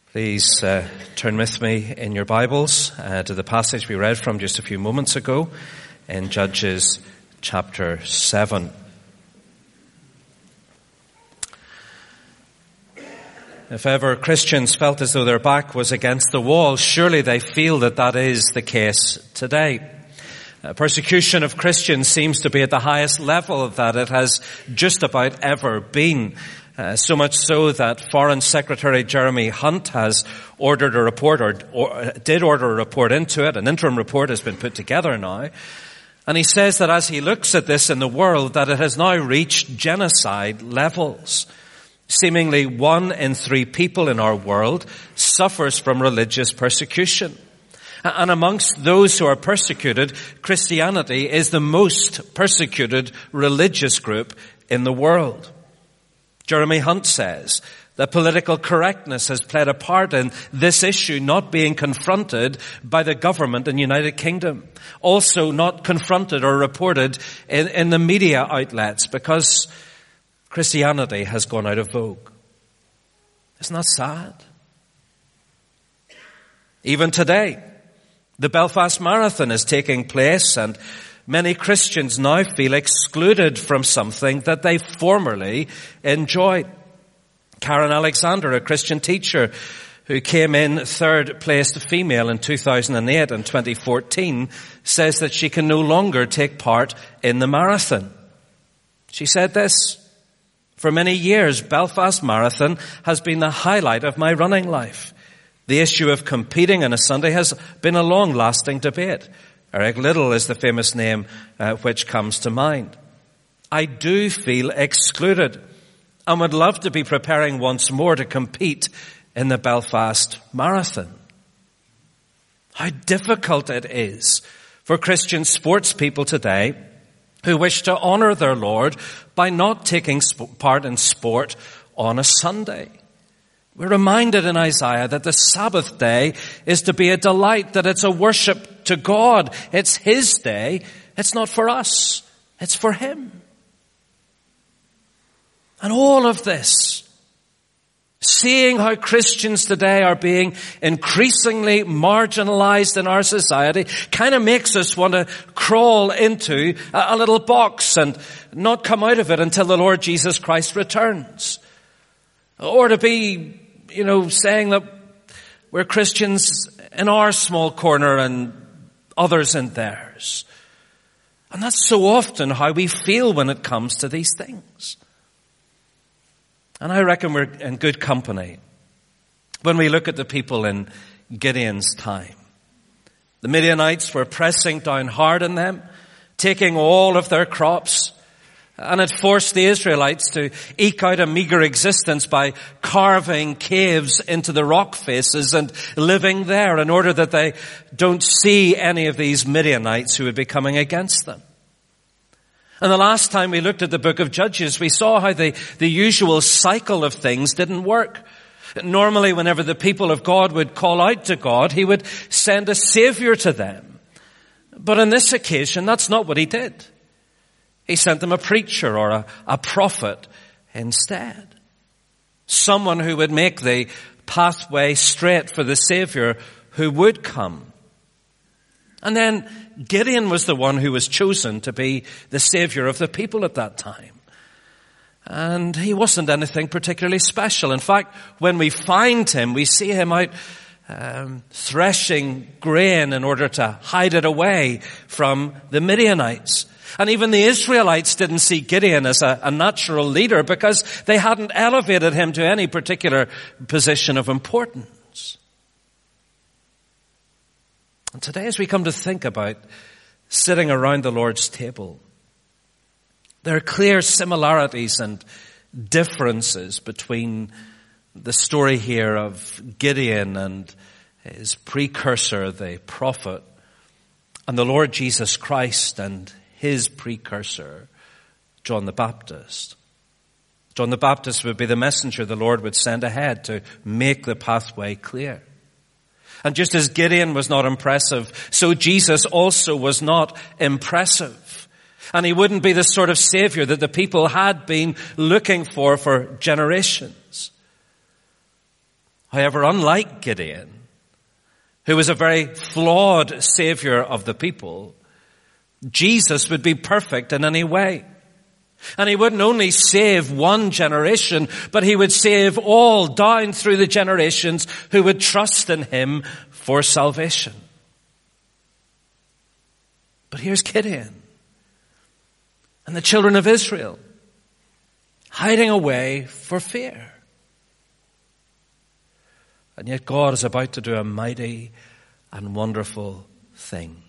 Please turn with me in your Bibles to the passage we read from just a few moments ago in Judges chapter 7. If ever Christians felt as though their back was against the wall, surely they feel that that is the case today. Persecution of Christians seems to be at the highest level that it has just about ever been. So much so that Foreign Secretary Jeremy Hunt has ordered a report, or did order a report into it. An interim report has been put together now. And he says that as he looks at this in the world, that it has now reached genocide levels. Seemingly 1 in 3 people in our world suffers from religious persecution. And amongst those who are persecuted, Christianity is the most persecuted religious group in the world. Jeremy Hunt says that political correctness has played a part in this issue not being confronted by the government in the United Kingdom. Also not confronted or reported in the media outlets because Christianity has gone out of vogue. Isn't that sad? Even today, the Belfast Marathon is taking place and many Christians now feel excluded from something that they formerly enjoyed. Karen Alexander, a Christian teacher who came in third place female in 2008 and 2014, says that she can no longer take part in the marathon. She said this: "For many years, Belfast Marathon has been the highlight of my running life. The issue of competing on a Sunday has been a long-lasting debate." Eric Liddell is the famous name which comes to mind. "I do feel excluded and would love to be preparing once more to compete in the Belfast Marathon." How difficult it is for Christian sports people today who wish to honor their Lord by not taking part in sport on a Sunday. We're reminded in Isaiah that the Sabbath day is to be a delight, that it's a worship to God. It's His day. It's not for us. It's for Him. And all of this, seeing how Christians today are being increasingly marginalized in our society, kind of makes us want to crawl into a little box and not come out of it until the Lord Jesus Christ returns. Or to be, saying that we're Christians in our small corner and others in theirs. And that's so often how we feel when it comes to these things. And I reckon we're in good company when we look at the people in Gideon's time. The Midianites were pressing down hard on them, taking all of their crops, and it forced the Israelites to eke out a meager existence by carving caves into the rock faces and living there in order that they don't see any of these Midianites who would be coming against them. And the last time we looked at the book of Judges, we saw how the usual cycle of things didn't work. Normally, whenever the people of God would call out to God, He would send a savior to them. But on this occasion, that's not what He did. He sent them a preacher or a prophet instead. Someone who would make the pathway straight for the Savior who would come. And then Gideon was the one who was chosen to be the Savior of the people at that time. And he wasn't anything particularly special. In fact, when we find him, we see him out threshing grain in order to hide it away from the Midianites. And even the Israelites didn't see Gideon as a natural leader because they hadn't elevated him to any particular position of importance. And today, as we come to think about sitting around the Lord's table, there are clear similarities and differences between the story here of Gideon and his precursor, the prophet, and the Lord Jesus Christ and His precursor, John the Baptist. John the Baptist would be the messenger the Lord would send ahead to make the pathway clear. And just as Gideon was not impressive, so Jesus also was not impressive. And He wouldn't be the sort of Savior that the people had been looking for generations. However, unlike Gideon, who was a very flawed savior of the people, Jesus would be perfect in any way. And he wouldn't only save one generation, but he would save all down through the generations who would trust in him for salvation. But here's Gideon and the children of Israel hiding away for fear. And yet God is about to do a mighty and wonderful thing.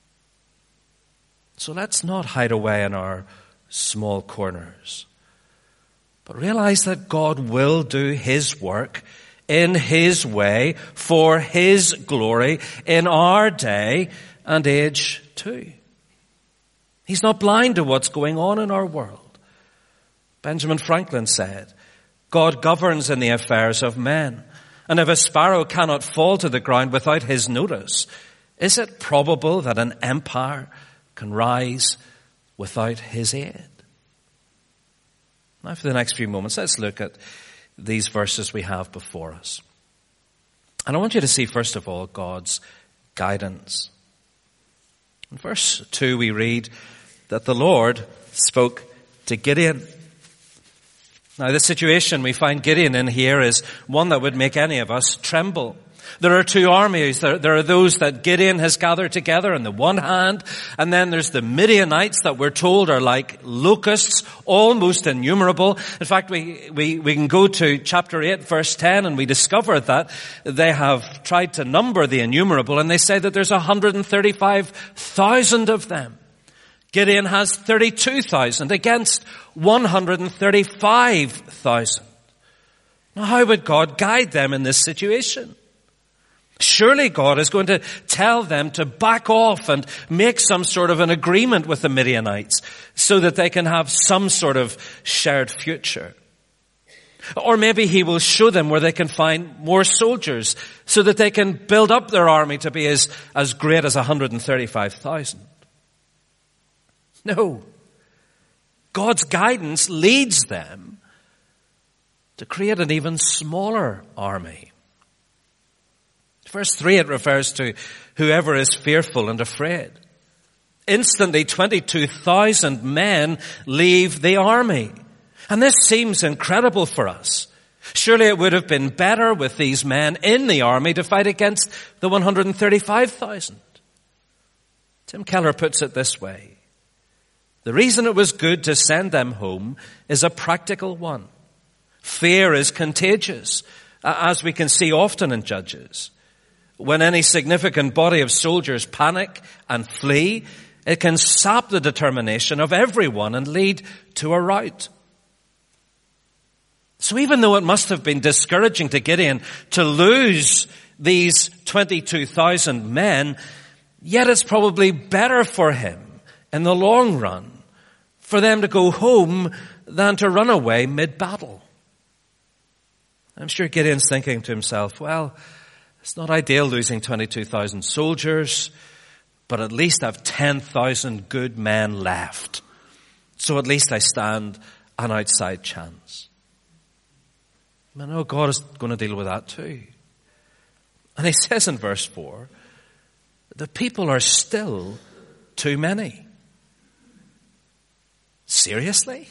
So let's not hide away in our small corners, but realize that God will do his work in his way for his glory in our day and age too. He's not blind to what's going on in our world. Benjamin Franklin said, God governs in the affairs of men, and if a sparrow cannot fall to the ground without his notice, is it probable that an empire can rise without his aid? Now for the next few moments, let's look at these verses we have before us. And I want you to see, first of all, God's guidance. In verse 2 we read that the Lord spoke to Gideon. Now the situation we find Gideon in here is one that would make any of us tremble. There are two armies. There are those that Gideon has gathered together on the one hand, and then there's the Midianites that we're told are like locusts, almost innumerable. In fact, we can go to chapter 8, verse 10, and we discover that they have tried to number the innumerable, and they say that there's 135,000 of them. Gideon has 32,000 against 135,000. Now, how would God guide them in this situation? Surely God is going to tell them to back off and make some sort of an agreement with the Midianites so that they can have some sort of shared future. Or maybe he will show them where they can find more soldiers so that they can build up their army to be as great as 135,000. No. God's guidance leads them to create an even smaller army. Verse 3, it refers to whoever is fearful and afraid. Instantly, 22,000 men leave the army. And this seems incredible for us. Surely it would have been better with these men in the army to fight against the 135,000. Tim Keller puts it this way. The reason it was good to send them home is a practical one. Fear is contagious, as we can see often in Judges. When any significant body of soldiers panic and flee, it can sap the determination of everyone and lead to a rout. So even though it must have been discouraging to Gideon to lose these 22,000 men, yet it's probably better for him in the long run for them to go home than to run away mid-battle. I'm sure Gideon's thinking to himself, well, it's not ideal losing 22,000 soldiers, but at least I have 10,000 good men left. So at least I stand an outside chance. I know God is going to deal with that too. And he says in verse 4, the people are still too many. Seriously?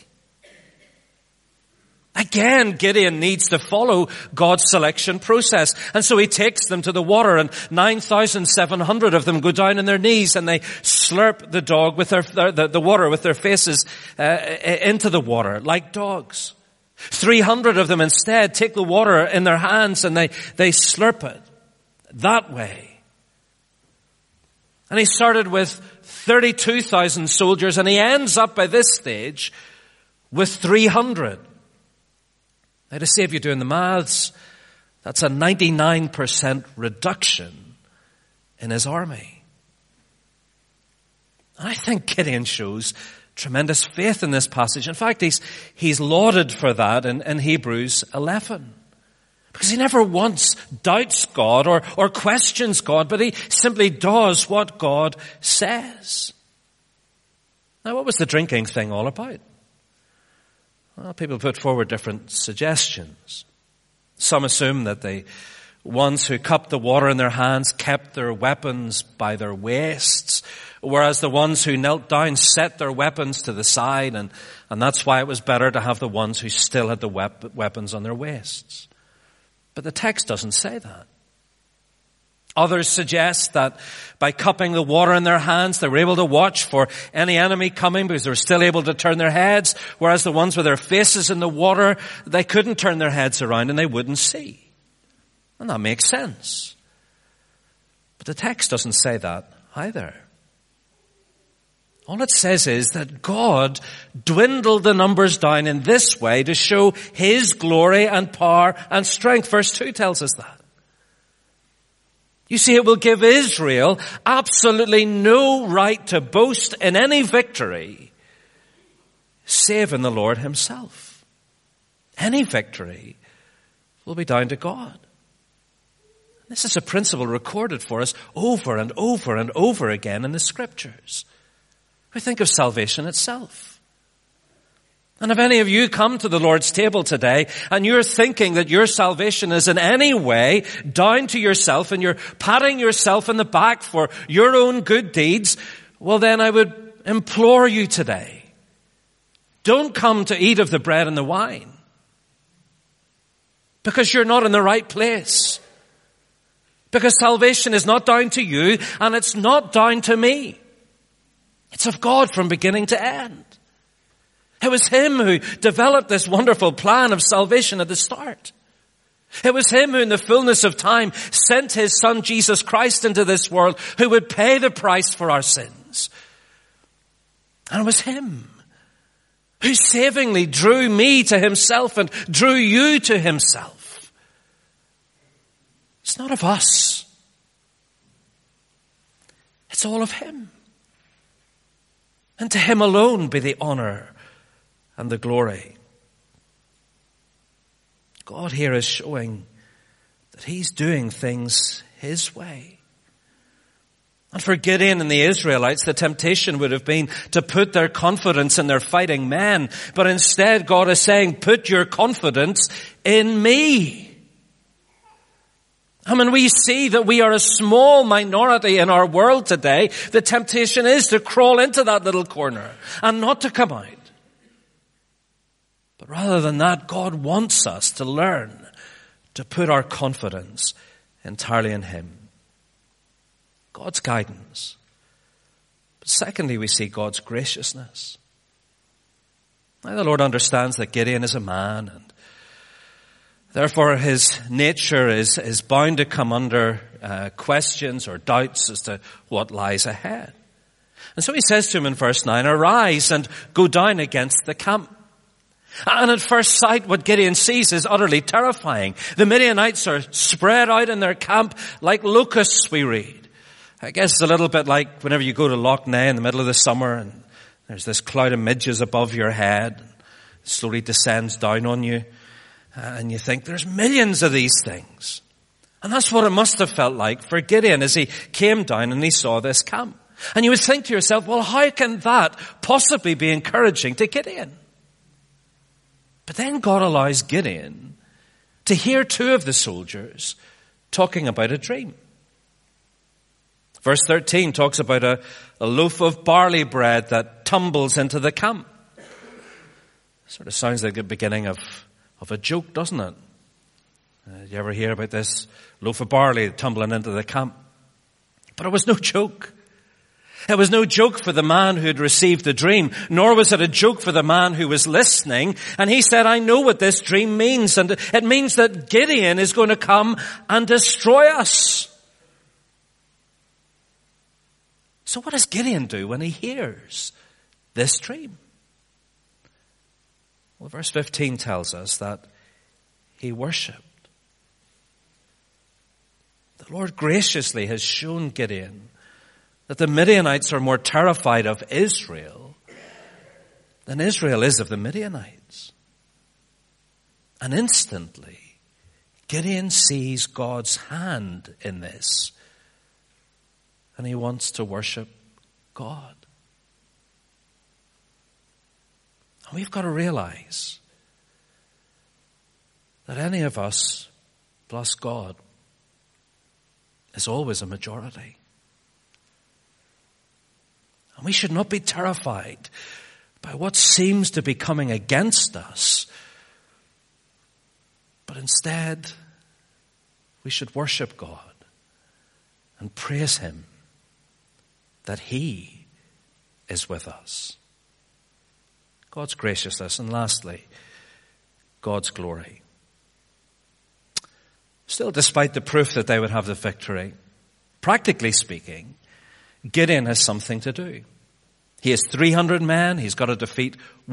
Again, Gideon needs to follow God's selection process. And so he takes them to the water, and 9,700 of them go down on their knees and they slurp the dog with the water with their faces into the water like dogs. 300 of them instead take the water in their hands and they slurp it that way. And he started with 32,000 soldiers, and he ends up by this stage with 300. Now, to save you doing the maths, that's a 99% reduction in his army. And I think Gideon shows tremendous faith in this passage. In fact, he's lauded for that in Hebrews 11. Because he never once doubts God or questions God, but he simply does what God says. Now, what was the drinking thing all about? Well, people put forward different suggestions. Some assume that the ones who cupped the water in their hands kept their weapons by their waists, whereas the ones who knelt down set their weapons to the side, and that's why it was better to have the ones who still had the weapons on their waists. But the text doesn't say that. Others suggest that by cupping the water in their hands, they were able to watch for any enemy coming because they were still able to turn their heads, whereas the ones with their faces in the water, they couldn't turn their heads around and they wouldn't see. And that makes sense. But the text doesn't say that either. All it says is that God dwindled the numbers down in this way to show His glory and power and strength. Verse 2 tells us that. You see, it will give Israel absolutely no right to boast in any victory save in the Lord Himself. Any victory will be down to God. This is a principle recorded for us over and over and over again in the Scriptures. We think of salvation itself. And if any of you come to the Lord's table today and you're thinking that your salvation is in any way down to yourself and you're patting yourself in the back for your own good deeds, well then I would implore you today, don't come to eat of the bread and the wine. Because you're not in the right place. Because salvation is not down to you and it's not down to me. It's of God from beginning to end. It was Him who developed this wonderful plan of salvation at the start. It was Him who in the fullness of time sent His Son Jesus Christ into this world who would pay the price for our sins. And it was Him who savingly drew me to Himself and drew you to Himself. It's not of us. It's all of Him. And to Him alone be the honor and the glory. God here is showing that He's doing things His way. And for Gideon and the Israelites, the temptation would have been to put their confidence in their fighting men. But instead, God is saying, put your confidence in me. And when we see that we are a small minority in our world today, the temptation is to crawl into that little corner and not to come out. But rather than that, God wants us to learn to put our confidence entirely in Him. God's guidance. But secondly, we see God's graciousness. Now the Lord understands that Gideon is a man, and therefore his nature is bound to come under questions or doubts as to what lies ahead. And so He says to him in verse 9, arise and go down against the camp. And at first sight, what Gideon sees is utterly terrifying. The Midianites are spread out in their camp like locusts, we read. I guess it's a little bit like whenever you go to Loch Ness in the middle of the summer and there's this cloud of midges above your head. It slowly descends down on you. And you think there's millions of these things. And that's what it must have felt like for Gideon as he came down and he saw this camp. And you would think to yourself, well, how can that possibly be encouraging to Gideon? But then God allows Gideon to hear two of the soldiers talking about a dream. Verse 13 talks about a loaf of barley bread that tumbles into the camp. Sort of sounds like the beginning of a joke, doesn't it? You ever hear about this loaf of barley tumbling into the camp? But it was no joke. It was no joke for the man who had received the dream, nor was it a joke for the man who was listening. And he said, I know what this dream means. And it means that Gideon is going to come and destroy us. So what does Gideon do when he hears this dream? Well, verse 15 tells us that he worshipped. The Lord graciously has shown Gideon that the Midianites are more terrified of Israel than Israel is of the Midianites. And instantly, Gideon sees God's hand in this. And he wants to worship God. And we've got to realize that any of us plus God is always a majority. And we should not be terrified by what seems to be coming against us, but instead we should worship God and praise Him that He is with us. God's graciousness, and lastly, God's glory. Still, despite the proof that they would have the victory, practically speaking, Gideon has something to do. He has 300 men. He's got to defeat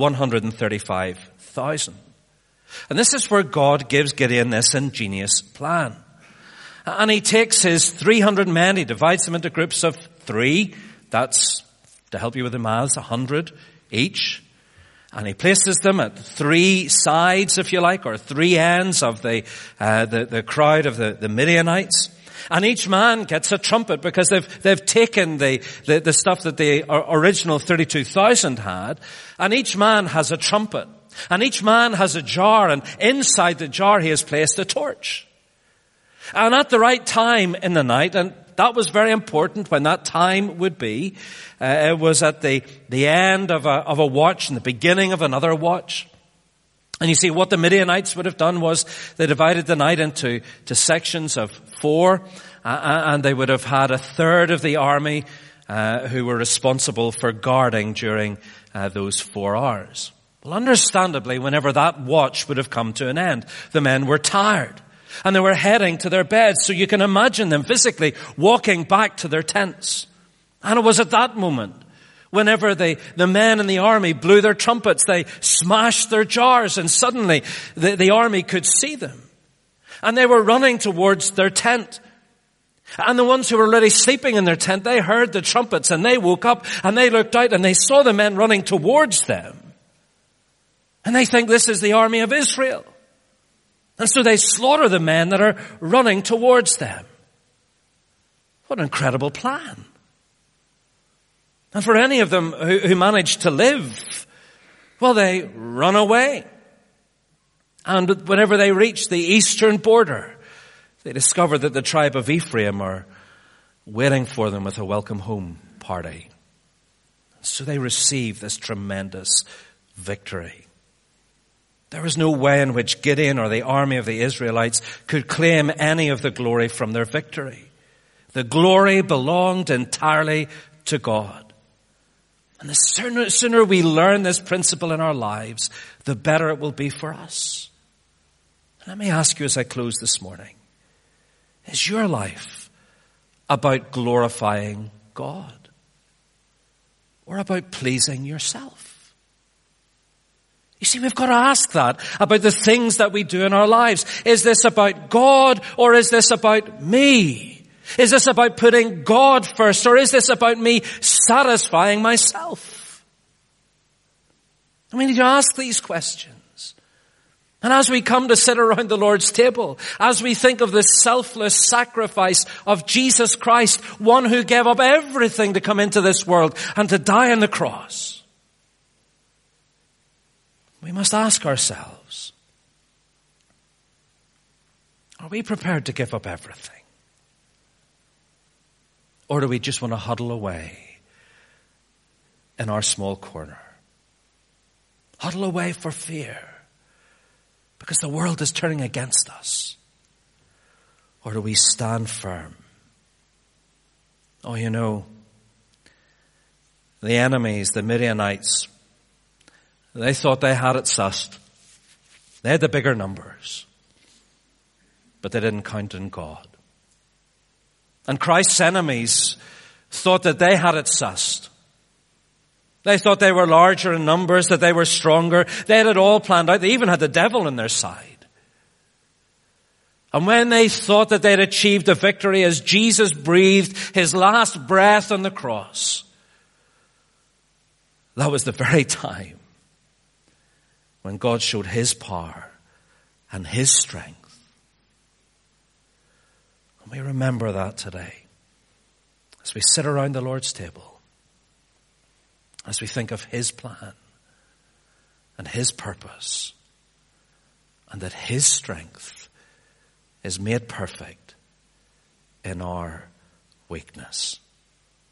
135,000. And this is where God gives Gideon this ingenious plan. And he takes his 300 men, he divides them into groups of 3. That's, to help you with the maths, 100 each. And he places them at 3 sides, if you like, or 3 ends of the crowd of the Midianites. And each man gets a trumpet because they've taken the stuff that the original 32,000 had. And each man has a trumpet. And each man has a jar. And inside the jar he has placed a torch. And at the right time in the night, and that was very important when that time would be, it was at the end of a watch and the beginning of another watch. And you see, what the Midianites would have done was they divided the night into sections of 4, and they would have had a third of the army who were responsible for guarding during those 4 hours. Well, understandably, whenever that watch would have come to an end, the men were tired, and they were heading to their beds. So you can imagine them physically walking back to their tents. And it was at that moment, whenever the men in the army blew their trumpets, they smashed their jars, and suddenly the army could see them. And they were running towards their tent. And the ones who were already sleeping in their tent, they heard the trumpets, and they woke up and they looked out and they saw the men running towards them. And they think this is the army of Israel. And so they slaughter the men that are running towards them. What an incredible plan. And for any of them who managed to live, well, they run away. And whenever they reach the eastern border, they discover that the tribe of Ephraim are waiting for them with a welcome home party. So they receive this tremendous victory. There was no way in which Gideon or the army of the Israelites could claim any of the glory from their victory. The glory belonged entirely to God. And the sooner we learn this principle in our lives, the better it will be for us. Let me ask you as I close this morning, is your life about glorifying God or about pleasing yourself? You see, we've got to ask that about the things that we do in our lives. Is this about God or is this about me? Is this about putting God first or is this about me satisfying myself? We need to ask these questions. And as we come to sit around the Lord's table, as we think of the selfless sacrifice of Jesus Christ, one who gave up everything to come into this world and to die on the cross, we must ask ourselves, are we prepared to give up everything? Or do we just want to huddle away in our small corner? Huddle away for fear because the world is turning against us. Or do we stand firm? Oh, you know, the enemies, the Midianites, they thought they had it sussed. They had the bigger numbers. But they didn't count on God. And Christ's enemies thought that they had it sussed. They thought they were larger in numbers, that they were stronger. They had it all planned out. They even had the devil on their side. And when they thought that they had achieved a victory as Jesus breathed his last breath on the cross, that was the very time when God showed his power and his strength. And we remember that today as we sit around the Lord's table, as we think of his plan and his purpose and that His strength is made perfect in our weakness.